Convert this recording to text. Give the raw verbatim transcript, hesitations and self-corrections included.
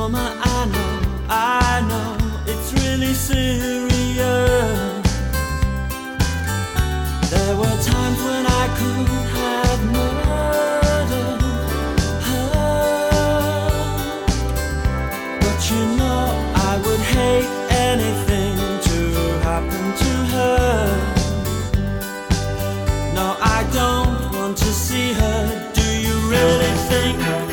Mama, I know, I know it's really serious. There were times when I could have murdered her, but you know I would hate anything to happen to her. No, I don't want to see her. Do you really think